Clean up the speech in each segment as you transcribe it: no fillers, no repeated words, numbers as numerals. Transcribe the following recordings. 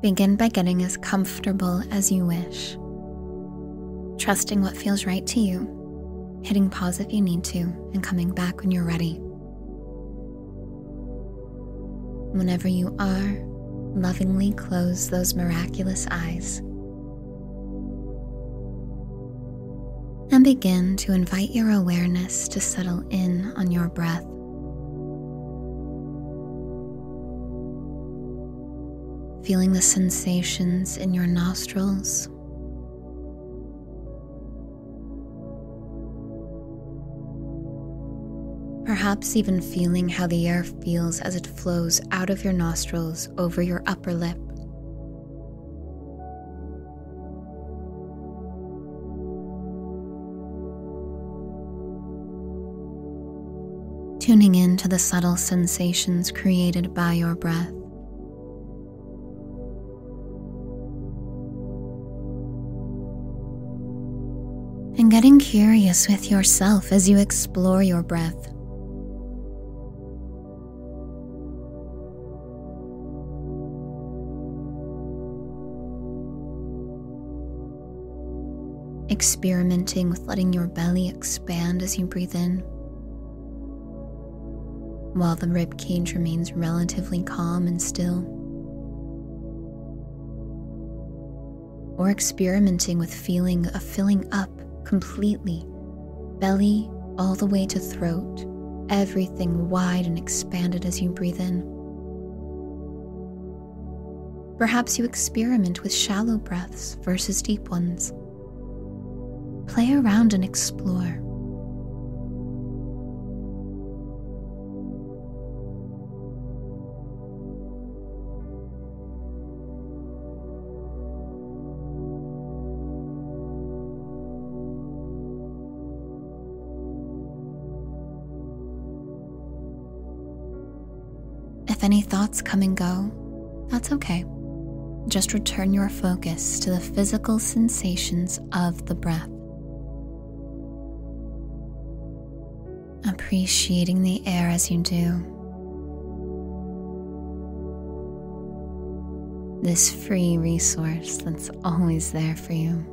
Begin by getting as comfortable as you wish, trusting what feels right to you, hitting pause if you need to, and coming back when you're ready. Whenever you are, lovingly close those miraculous eyes and begin to invite your awareness to settle in on your breath. Feeling the sensations in your nostrils, perhaps even feeling how the air feels as it flows out of your nostrils over your upper lip. Tuning in to the subtle sensations created by your breath. And getting curious with yourself as you explore your breath. Experimenting with letting your belly expand as you breathe in, while the rib cage remains relatively calm and still. Or experimenting with feeling a filling up completely, belly all the way to throat, everything wide and expanded as you breathe in. Perhaps you experiment with shallow breaths versus deep ones. Play around and explore. If any thoughts come and go, that's okay. Just return your focus to the physical sensations of the breath. Appreciating the air as you do. This free resource that's always there for you.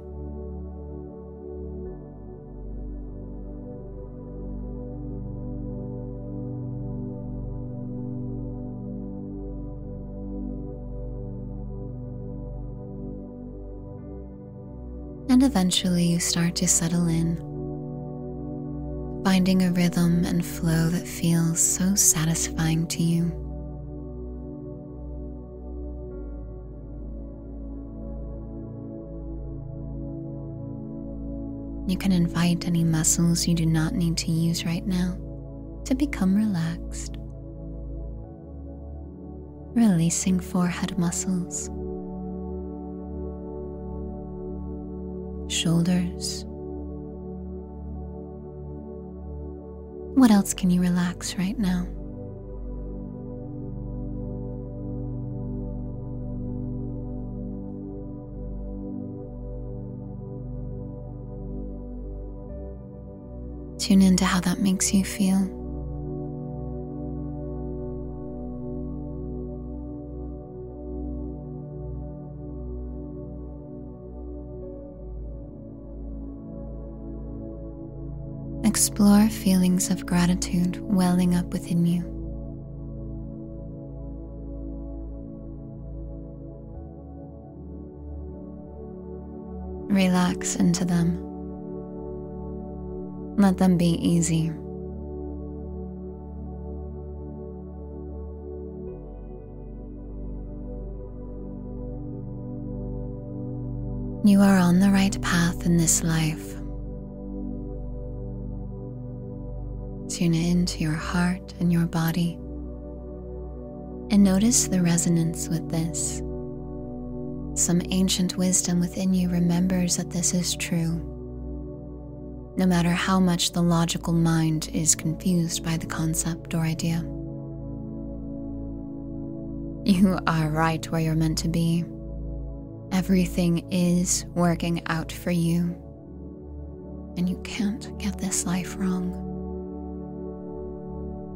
And eventually you start to settle in, finding a rhythm and flow that feels so satisfying to you. You can invite any muscles you do not need to use right now to become relaxed. Releasing forehead muscles, shoulders. What else can you relax right now? Tune into how that makes you feel. Explore feelings of gratitude welling up within you. Relax into them. Let them be easy. You are on the right path in this life. Tune into your heart and your body and notice the resonance with this. Some ancient wisdom within you remembers that this is true, no matter how much the logical mind is confused by the concept or idea. You are right where you're meant to be. Everything is working out for you, and you can't get this life wrong.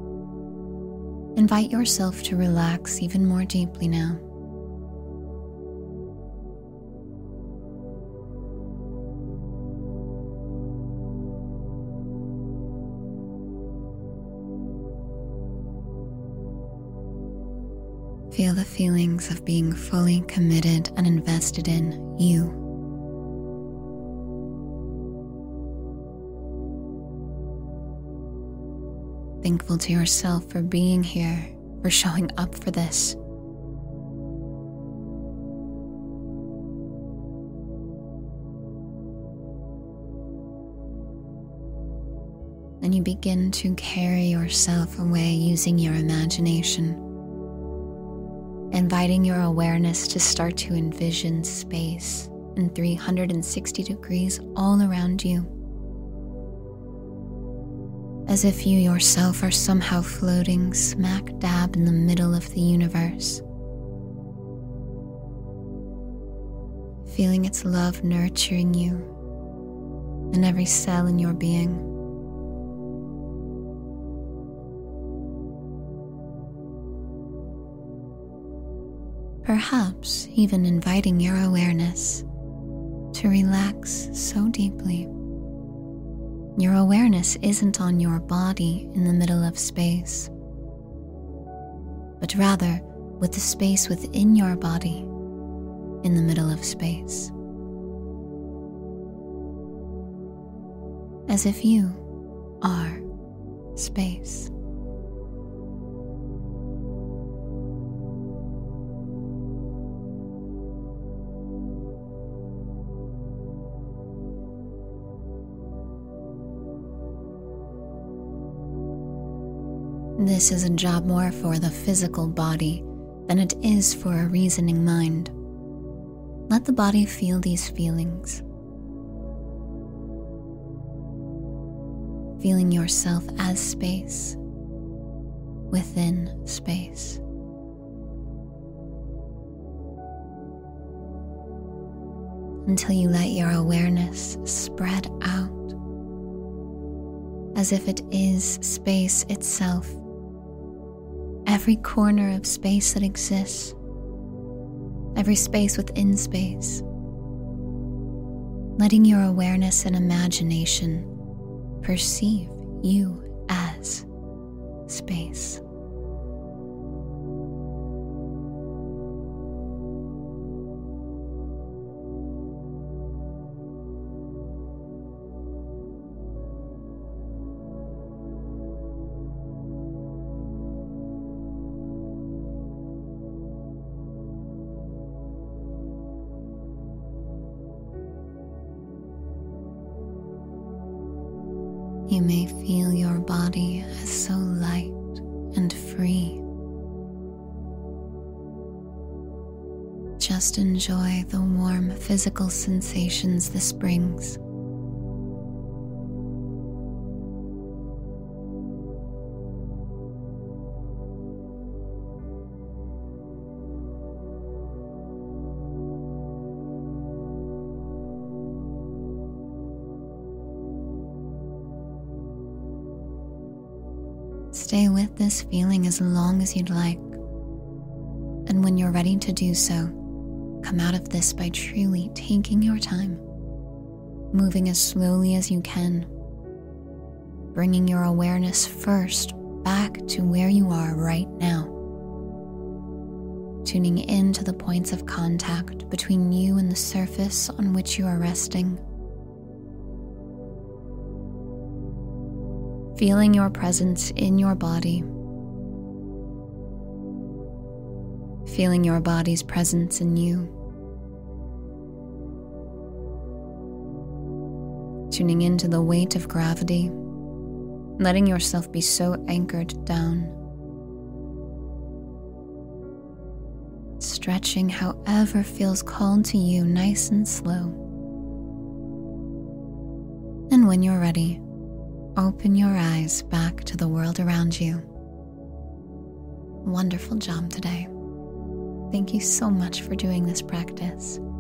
Invite yourself to relax even more deeply now. Feel the feelings of being fully committed and invested in you. Thankful to yourself for being here, for showing up for this. Then you begin to carry yourself away using your imagination, inviting your awareness to start to envision space in 360 degrees all around you, as if you yourself are somehow floating smack dab in the middle of the universe, feeling its love nurturing you in every cell in your being. Perhaps even inviting your awareness to relax so deeply. Your awareness isn't on your body in the middle of space, but rather with the space within your body in the middle of space. As if you are space. This is a job more for the physical body than it is for a reasoning mind. Let the body feel these feelings. Feeling yourself as space, within space. Until you let your awareness spread out, as if it is space itself. Every corner of space that exists, every space within space, letting your awareness and imagination perceive you as space. You may feel your body as so light and free. Just enjoy the warm physical sensations this brings. Stay with this feeling as long as you'd like. And when you're ready to do so, come out of this by truly taking your time, moving as slowly as you can, bringing your awareness first back to where you are right now, tuning in to the points of contact between you and the surface on which you are resting. Feeling your presence in your body. Feeling your body's presence in you. Tuning into the weight of gravity, letting yourself be so anchored down. Stretching however feels called to you, nice and slow. And when you're ready, open your eyes back to the world around you. Wonderful job today. Thank you so much for doing this practice.